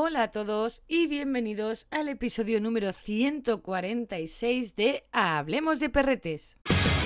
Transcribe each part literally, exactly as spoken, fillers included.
Hola a todos y bienvenidos al episodio número ciento cuarenta y seis de Hablemos de Perretes.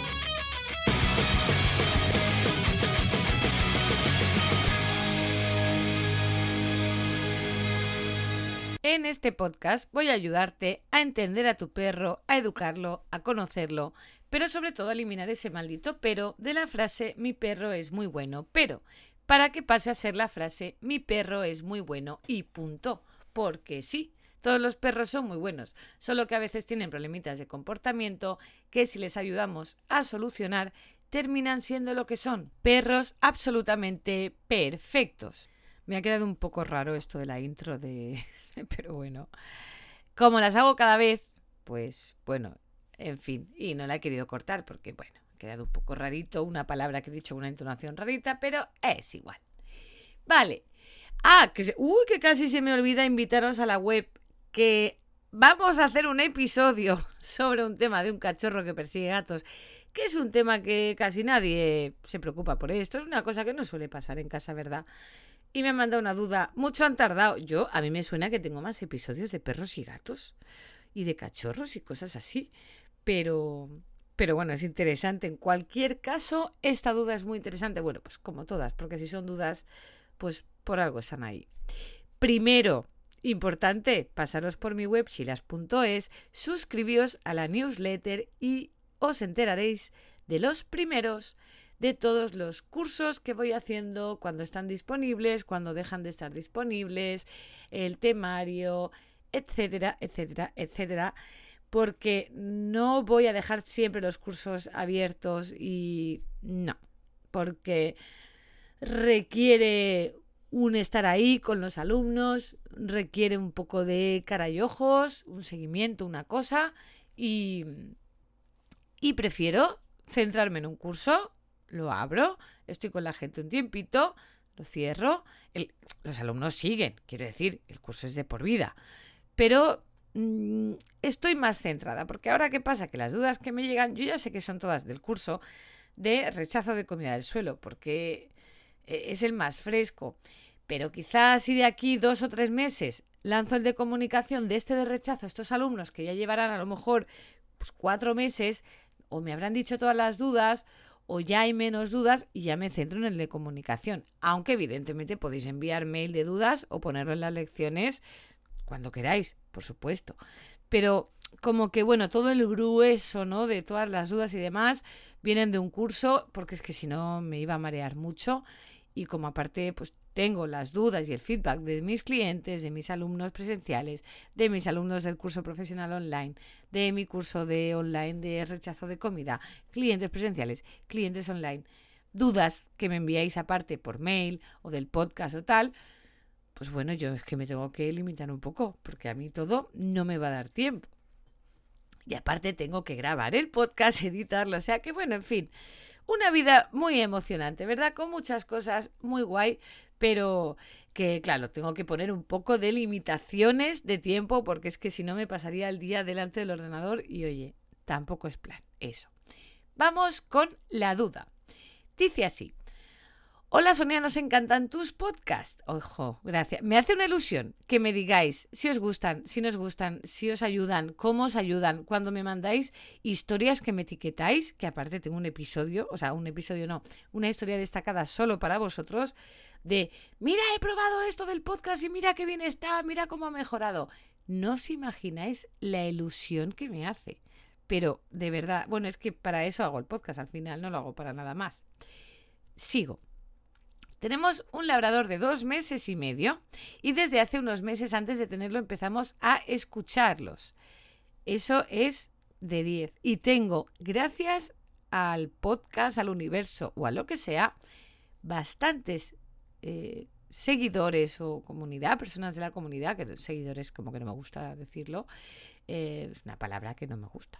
En este podcast voy a ayudarte a entender a tu perro, a educarlo, a conocerlo, pero sobre todo a eliminar ese maldito pero de la frase mi perro es muy bueno, pero para que pase a ser la frase mi perro es muy bueno y punto. Porque sí, todos los perros son muy buenos, solo que a veces tienen problemitas de comportamiento que si les ayudamos a solucionar terminan siendo lo que son, perros absolutamente perfectos. Me ha quedado un poco raro esto de la intro de... pero bueno, como las hago cada vez, pues bueno, en fin, y no la he querido cortar porque bueno, ha quedado un poco rarito, una palabra que he dicho con una entonación rarita, pero es igual. Vale. Ah, que se... Uy, que casi se me olvida invitaros a la web, que vamos a hacer un episodio sobre un tema de un cachorro que persigue gatos, que es un tema que casi nadie se preocupa por esto, es una cosa que no suele pasar en casa, ¿verdad? Y me han mandado una duda, mucho han tardado. Yo, a mí me suena que tengo más episodios de perros y gatos y de cachorros y cosas así, pero... Pero bueno, es interesante. En cualquier caso, esta duda es muy interesante. Bueno, pues como todas, porque si son dudas, pues por algo están ahí. Primero, importante, pasaros por mi web, chilas punto es, suscribíos a la newsletter y os enteraréis de los primeros de todos los cursos que voy haciendo, cuando están disponibles, cuando dejan de estar disponibles, el temario, etcétera, etcétera, etcétera. Porque no voy a dejar siempre los cursos abiertos y no, porque requiere un estar ahí con los alumnos, requiere un poco de cara y ojos, un seguimiento, una cosa y, y prefiero centrarme en un curso, lo abro, estoy con la gente un tiempito, lo cierro, el, los alumnos siguen, quiero decir, el curso es de por vida, pero... estoy más centrada, porque ahora ¿qué pasa? Que las dudas que me llegan, yo ya sé que son todas del curso de rechazo de comida del suelo, porque es el más fresco, pero quizás si de aquí dos o tres meses lanzo el de comunicación de este de rechazo a estos alumnos que ya llevarán a lo mejor pues, cuatro meses, o me habrán dicho todas las dudas, o ya hay menos dudas y ya me centro en el de comunicación, aunque evidentemente podéis enviar mail de dudas o ponerlo en las lecciones cuando queráis, por supuesto. Pero como que, bueno, todo el grueso, ¿no?, de todas las dudas y demás vienen de un curso, porque es que si no me iba a marear mucho. Y como aparte, pues tengo las dudas y el feedback de mis clientes, de mis alumnos presenciales, de mis alumnos del curso profesional online, de mi curso de online de rechazo de comida, clientes presenciales, clientes online, dudas que me enviáis aparte por mail o del podcast o tal, pues bueno, yo es que me tengo que limitar un poco, porque a mí todo no me va a dar tiempo. Y aparte tengo que grabar el podcast, editarlo, o sea que bueno, en fin, una vida muy emocionante, ¿verdad? Con muchas cosas muy guay, pero que claro, tengo que poner un poco de limitaciones de tiempo, porque es que si no me pasaría el día delante del ordenador y oye, tampoco es plan eso. Vamos con la duda. Dice así. Hola Sonia, nos encantan tus podcasts. Ojo, gracias. Me hace una ilusión que me digáis si os gustan, si no os gustan, si os ayudan, cómo os ayudan. Cuando me mandáis historias que me etiquetáis, que aparte tengo un episodio, o sea, un episodio no, una historia destacada solo para vosotros, de mira, he probado esto del podcast y mira qué bien está, mira cómo ha mejorado. No os imagináis la ilusión que me hace. Pero de verdad, bueno, es que para eso hago el podcast, al final no lo hago para nada más. Sigo. Tenemos un labrador de dos meses y medio y desde hace unos meses antes de tenerlo empezamos a escucharlos. Eso es de diez. Y tengo, gracias al podcast, al universo o a lo que sea, bastantes eh, seguidores o comunidad, personas de la comunidad, que seguidores como que no me gusta decirlo, eh, es una palabra que no me gusta.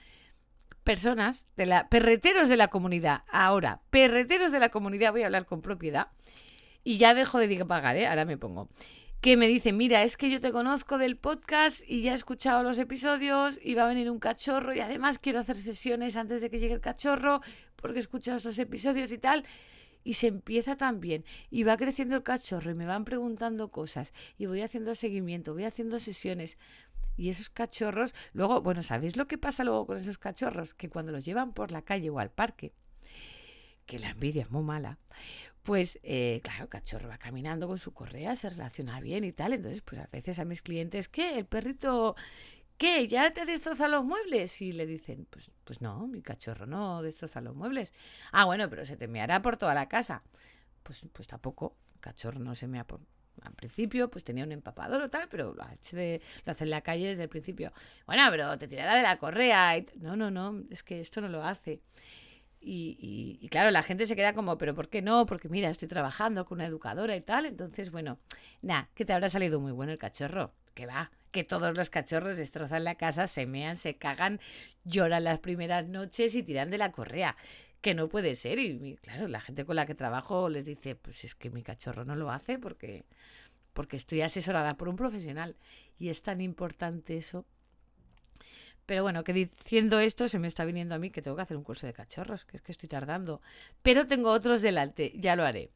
Personas, de la perreteros de la comunidad, ahora, perreteros de la comunidad, voy a hablar con propiedad y ya dejo de pagar, ¿eh? Ahora me pongo, que me dicen, mira, es que yo te conozco del podcast y ya he escuchado los episodios y va a venir un cachorro y además quiero hacer sesiones antes de que llegue el cachorro porque he escuchado estos episodios y tal, y se empieza también y va creciendo el cachorro y me van preguntando cosas y voy haciendo seguimiento, voy haciendo sesiones. Y esos cachorros, luego, bueno, ¿sabéis lo que pasa luego con esos cachorros? Que cuando los llevan por la calle o al parque, que la envidia es muy mala, pues eh, claro, el cachorro va caminando con su correa, se relaciona bien y tal. Entonces, pues a veces a mis clientes, ¿qué? ¿El perrito qué? ¿Ya te destroza los muebles? Y le dicen, pues, pues no, mi cachorro no destroza los muebles. Ah, bueno, pero se te meará por toda la casa. Pues, pues tampoco, el cachorro no se mea por... Al principio, pues tenía un empapador o tal, pero lo hace, de, lo hace en la calle desde el principio. Bueno, pero te tirará de la correa. Y no, no, no, es que esto no lo hace. Y, y, y claro, la gente se queda como, ¿pero por qué no? Porque mira, estoy trabajando con una educadora y tal. Entonces, bueno, nada, que te habrá salido muy bueno el cachorro. Que va, que todos los cachorros destrozan la casa, se mean, se cagan, lloran las primeras noches y tiran de la correa. Que no puede ser. Y claro, la gente con la que trabajo les dice, pues es que mi cachorro no lo hace porque, porque estoy asesorada por un profesional. Y es tan importante eso. Pero bueno, que diciendo esto se me está viniendo a mí que tengo que hacer un curso de cachorros, que es que estoy tardando. Pero tengo otros delante, ya lo haré.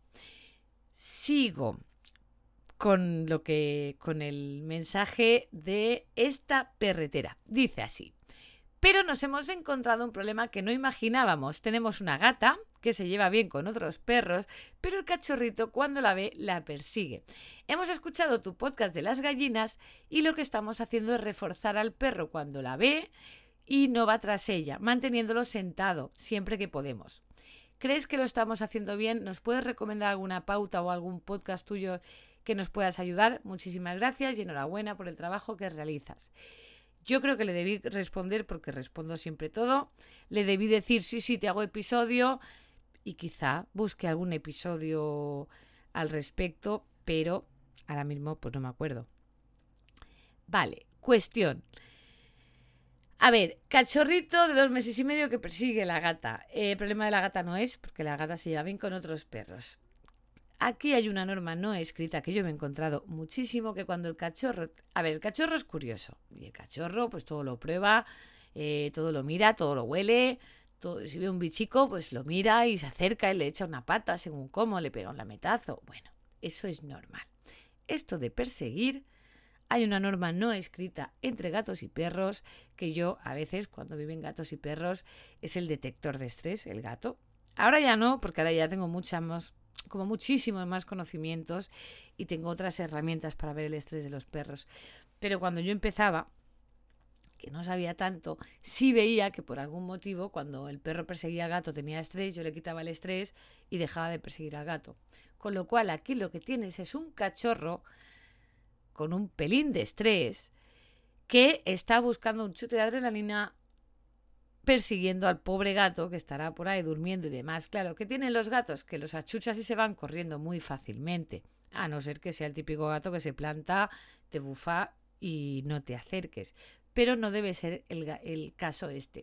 Sigo con lo que con el mensaje de esta perretera. Dice así: pero nos hemos encontrado un problema que no imaginábamos. Tenemos una gata que se lleva bien con otros perros, pero el cachorrito cuando la ve la persigue. Hemos escuchado tu podcast de las gallinas y lo que estamos haciendo es reforzar al perro cuando la ve y no va tras ella, manteniéndolo sentado siempre que podemos. ¿Crees que lo estamos haciendo bien? ¿Nos puedes recomendar alguna pauta o algún podcast tuyo que nos puedas ayudar? Muchísimas gracias y enhorabuena por el trabajo que realizas. Yo creo que le debí responder, porque respondo siempre todo. Le debí decir, sí, sí, te hago episodio, y quizá busque algún episodio al respecto, pero ahora mismo pues no me acuerdo. Vale, cuestión. A ver, cachorrito de dos meses y medio que persigue la gata. El problema de la gata no es, porque la gata se lleva bien con otros perros. Aquí hay una norma no escrita que yo me he encontrado muchísimo, que cuando el cachorro... A ver, el cachorro es curioso. Y el cachorro pues todo lo prueba, eh, todo lo mira, todo lo huele. Todo, si ve un bichico pues lo mira y se acerca y le echa una pata según cómo, le pega un lametazo. Bueno, eso es normal. Esto de perseguir, hay una norma no escrita entre gatos y perros, que yo a veces cuando viven gatos y perros es el detector de estrés, el gato. Ahora ya no, porque ahora ya tengo muchas más... como muchísimos más conocimientos y tengo otras herramientas para ver el estrés de los perros. Pero cuando yo empezaba, que no sabía tanto, sí veía que por algún motivo cuando el perro perseguía al gato tenía estrés, yo le quitaba el estrés y dejaba de perseguir al gato. Con lo cual aquí lo que tienes es un cachorro con un pelín de estrés que está buscando un chute de adrenalina persiguiendo al pobre gato que estará por ahí durmiendo y demás. Claro, ¿qué tienen los gatos? Que los achuchas y se van corriendo muy fácilmente, a no ser que sea el típico gato que se planta, te bufa y no te acerques. Pero no debe ser el, el caso este.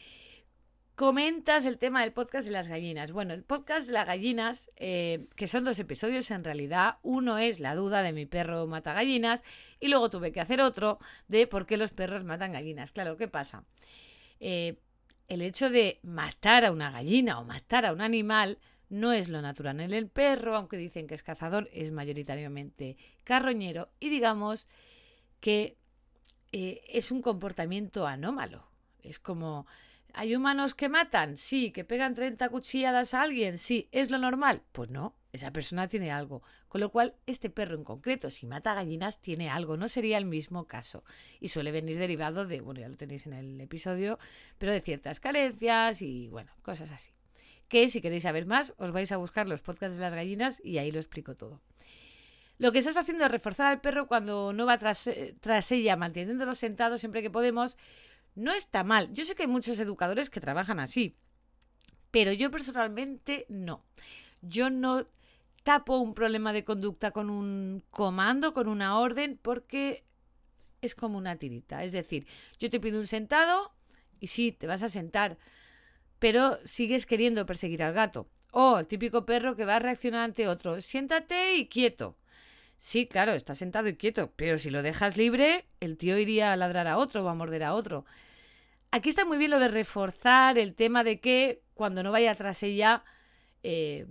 Comentas el tema del podcast de las gallinas. Bueno, el podcast de las gallinas, eh, que son dos episodios en realidad. Uno es la duda de mi perro mata gallinas y luego tuve que hacer otro de por qué los perros matan gallinas. Claro, ¿qué pasa? Eh, el hecho de matar a una gallina o matar a un animal no es lo natural en el perro, aunque dicen que es cazador, es mayoritariamente carroñero y digamos que eh, es un comportamiento anómalo. Es como, ¿hay humanos que matan? Sí. ¿Que pegan treinta cuchilladas a alguien? Sí. ¿Es lo normal? Pues no, esa persona tiene algo. Con lo cual, este perro en concreto, si mata gallinas, tiene algo. No sería el mismo caso. Y suele venir derivado de, bueno, ya lo tenéis en el episodio, pero de ciertas carencias y, bueno, cosas así. Que si queréis saber más, os vais a buscar los podcasts de las gallinas y ahí lo explico todo. Lo que estás haciendo es reforzar al perro cuando no va tras, tras ella, manteniéndolo sentado siempre que podemos. No está mal. Yo sé que hay muchos educadores que trabajan así, pero yo personalmente no. Yo no tapo un problema de conducta con un comando, con una orden, porque es como una tirita. Es decir, yo te pido un sentado y sí, te vas a sentar, pero sigues queriendo perseguir al gato. O el típico perro que va a reaccionar ante otro. Siéntate y quieto. Sí, claro, está sentado y quieto, pero si lo dejas libre, el tío iría a ladrar a otro o a morder a otro. Aquí está muy bien lo de reforzar el tema de que cuando no vaya tras ella, eh,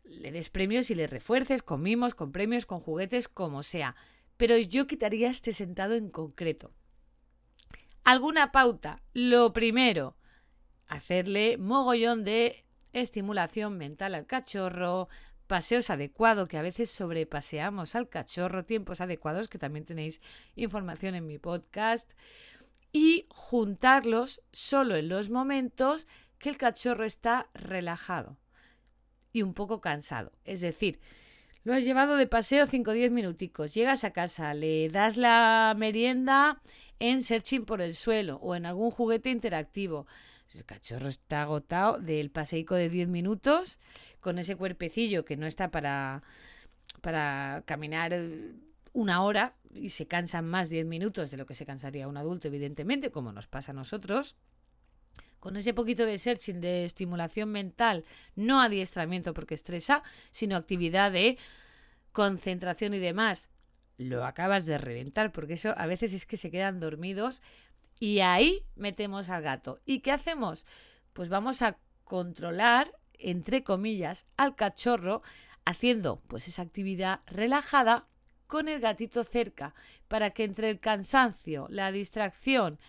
le des premios y le refuerces con mimos, con premios, con juguetes, como sea. Pero yo quitaría este sentado en concreto. ¿Alguna pauta? Lo primero, hacerle mogollón de estimulación mental al cachorro, paseos adecuados, que a veces sobrepaseamos al cachorro, tiempos adecuados, que también tenéis información en mi podcast, y juntarlos solo en los momentos que el cachorro está relajado y un poco cansado. Es decir, lo has llevado de paseo cinco o diez minuticos, llegas a casa, le das la merienda en searching por el suelo o en algún juguete interactivo. El cachorro está agotado del paseico de diez minutos con ese cuerpecillo que no está para, para caminar una hora y se cansan más diez minutos de lo que se cansaría un adulto, evidentemente, como nos pasa a nosotros. Con ese poquito de searching, de estimulación mental, no adiestramiento porque estresa, sino actividad de concentración y demás, lo acabas de reventar, porque eso a veces es que se quedan dormidos y ahí metemos al gato. ¿Y qué hacemos? Pues vamos a controlar, entre comillas, al cachorro haciendo pues esa actividad relajada con el gatito cerca, para que entre el cansancio, la distracción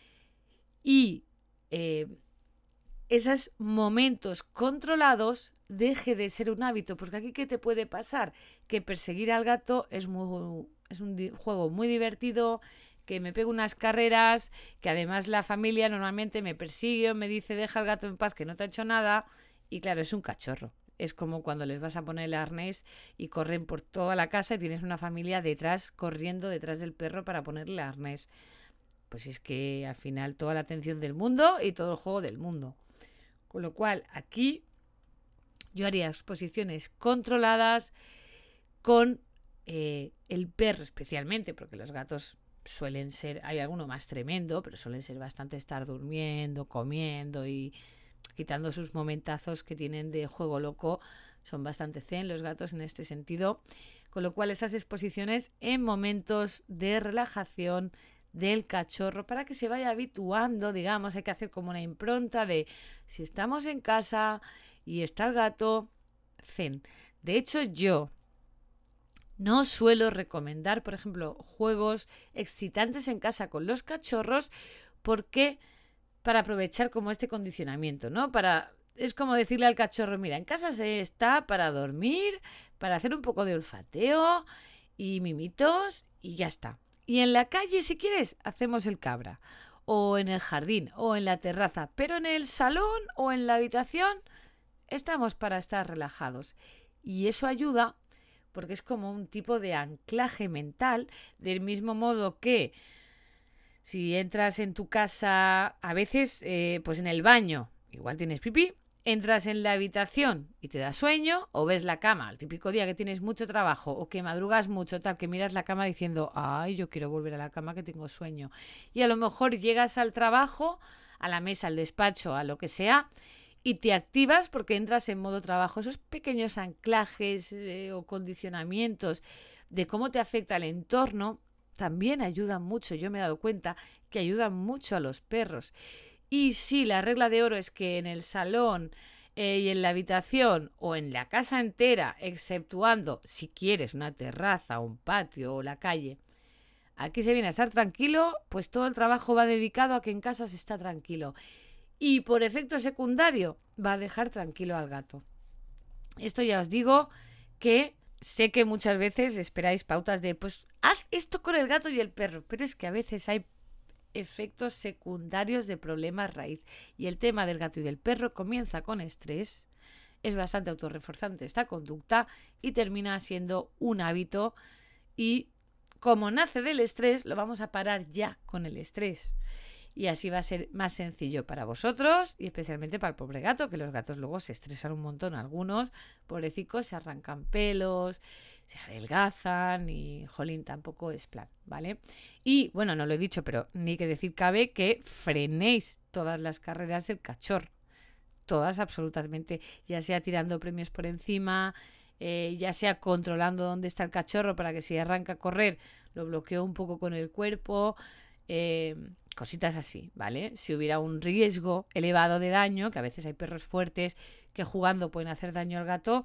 y eh, esos momentos controlados deje de ser un hábito. Porque aquí, ¿qué te puede pasar? Que perseguir al gato es, muy, es un di- juego muy divertido, que me pego unas carreras, que además la familia normalmente me persigue o me dice deja al gato en paz que no te ha hecho nada, y claro, es un cachorro. Es como cuando les vas a poner el arnés y corren por toda la casa y tienes una familia detrás, corriendo detrás del perro para ponerle el arnés. Pues es que al final toda la atención del mundo y todo el juego del mundo. Con lo cual, aquí yo haría exposiciones controladas con eh, el perro especialmente, porque los gatos suelen ser, hay alguno más tremendo, pero suelen ser bastante estar durmiendo, comiendo y quitando sus momentazos que tienen de juego loco. Son bastante zen los gatos en este sentido. Con lo cual, esas exposiciones en momentos de relajación del cachorro, para que se vaya habituando, digamos, hay que hacer como una impronta de si estamos en casa y está el gato, zen. De hecho, yo no suelo recomendar, por ejemplo, juegos excitantes en casa con los cachorros, porque para aprovechar como este condicionamiento, ¿no? Para, es como decirle al cachorro, mira, en casa se está para dormir, para hacer un poco de olfateo y mimitos y ya está. Y en la calle, si quieres, hacemos el cabra, o en el jardín, o en la terraza, pero en el salón o en la habitación estamos para estar relajados. Y eso ayuda porque es como un tipo de anclaje mental, del mismo modo que si entras en tu casa, a veces, eh, pues en el baño, igual tienes pipí, entras en la habitación y te da sueño, o ves la cama, el típico día que tienes mucho trabajo o que madrugas mucho, tal, que miras la cama diciendo, ay, yo quiero volver a la cama que tengo sueño. Y a lo mejor llegas al trabajo, a la mesa, al despacho, a lo que sea, y te activas porque entras en modo trabajo. Esos pequeños anclajes eh, o condicionamientos de cómo te afecta el entorno también ayudan mucho. Yo me he dado cuenta que ayudan mucho a los perros. Y sí, la regla de oro es que en el salón eh, y en la habitación o en la casa entera, exceptuando si quieres una terraza, un patio o la calle, aquí se viene a estar tranquilo, pues todo el trabajo va dedicado a que en casa se está tranquilo. Y por efecto secundario va a dejar tranquilo al gato. Esto ya os digo que sé que muchas veces esperáis pautas de pues haz esto con el gato y el perro, pero es que a veces hay efectos secundarios de problemas raíz. Y el tema del gato y del perro comienza con estrés, es bastante autorreforzante esta conducta y termina siendo un hábito. Y como nace del estrés, lo vamos a parar ya con el estrés. Y así va a ser más sencillo para vosotros y especialmente para el pobre gato, que los gatos luego se estresan un montón. Algunos, pobrecicos, se arrancan pelos, se adelgazan y, jolín, tampoco es plan, ¿vale? Y, bueno, no lo he dicho, pero ni que decir cabe que frenéis todas las carreras del cachorro. Todas, absolutamente. Ya sea tirando premios por encima, eh, ya sea controlando dónde está el cachorro para que si arranca a correr lo bloqueo un poco con el cuerpo. Eh, cositas así, ¿vale? Si hubiera un riesgo elevado de daño, que a veces hay perros fuertes que jugando pueden hacer daño al gato,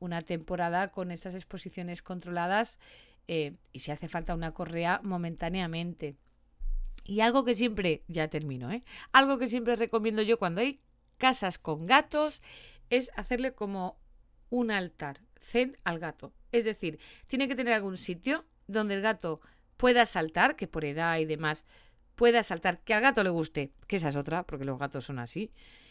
una temporada con estas exposiciones controladas eh, y si hace falta una correa momentáneamente. Y algo que siempre, ya termino, ¿eh? Algo que siempre recomiendo yo cuando hay casas con gatos es hacerle como un altar zen al gato. Es decir, tiene que tener algún sitio donde el gato pueda saltar, que por edad y demás pueda saltar, que al gato le guste, que esa es otra, porque los gatos son así,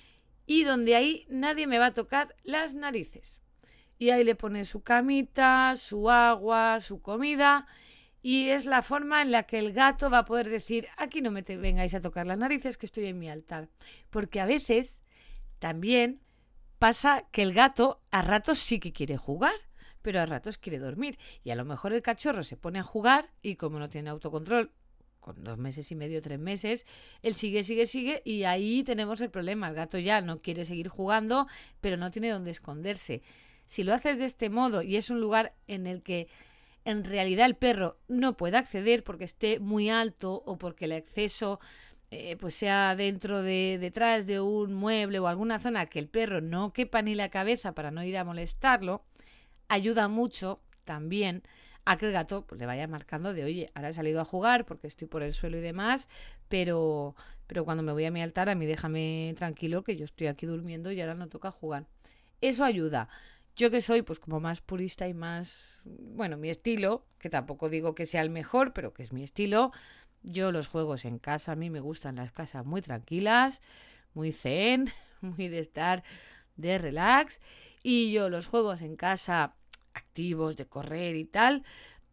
y donde ahí nadie me va a tocar las narices. Y ahí le pone su camita, su agua, su comida, y es la forma en la que el gato va a poder decir, aquí no me te vengáis a tocar las narices, que estoy en mi altar. Porque a veces también pasa que el gato a ratos sí que quiere jugar, pero a ratos quiere dormir. Y a lo mejor el cachorro se pone a jugar y como no tiene autocontrol, con dos meses y medio, tres meses, él sigue, sigue, sigue y ahí tenemos el problema. El gato ya no quiere seguir jugando, pero no tiene dónde esconderse. Si lo haces de este modo y es un lugar en el que en realidad el perro no puede acceder porque esté muy alto o porque el acceso eh, pues sea dentro de, detrás de un mueble o alguna zona que el perro no quepa ni la cabeza para no ir a molestarlo, ayuda mucho también a que el gato pues, le vaya marcando de, oye, ahora he salido a jugar porque estoy por el suelo y demás, pero, pero cuando me voy a mi altar, a mí déjame tranquilo que yo estoy aquí durmiendo y ahora no toca jugar. Eso ayuda. Yo que soy pues como más purista y más, bueno, mi estilo, que tampoco digo que sea el mejor, pero que es mi estilo, yo los juegos en casa, a mí me gustan las casas muy tranquilas, muy zen, muy de estar de relax, y yo los juegos en casa activos, de correr y tal,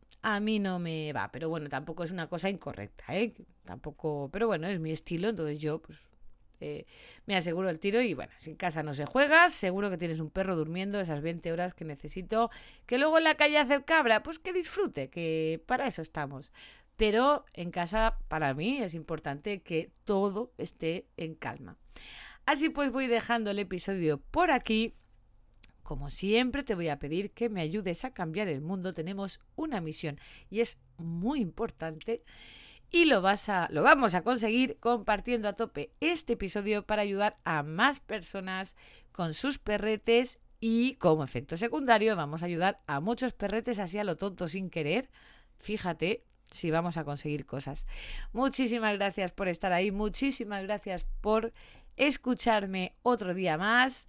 a mí no me va, pero bueno, tampoco es una cosa incorrecta, ¿eh? Tampoco, pero bueno, es mi estilo, entonces yo pues eh, me aseguro el tiro y bueno, si en casa no se juega, seguro que tienes un perro durmiendo esas veinte horas que necesito, que luego en la calle hace el cabra, pues que disfrute, que para eso estamos. Pero en casa, para mí, es importante que todo esté en calma. Así pues voy dejando el episodio por aquí. Como siempre, te voy a pedir que me ayudes a cambiar el mundo. Tenemos una misión y es muy importante y lo, vas a, lo vamos a conseguir compartiendo a tope este episodio para ayudar a más personas con sus perretes y como efecto secundario vamos a ayudar a muchos perretes así a lo tonto sin querer. Fíjate si vamos a conseguir cosas. Muchísimas gracias por estar ahí, muchísimas gracias por escucharme otro día más.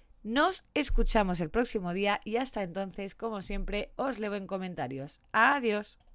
Nos escuchamos el próximo día y hasta entonces, como siempre, os leo en comentarios. Adiós.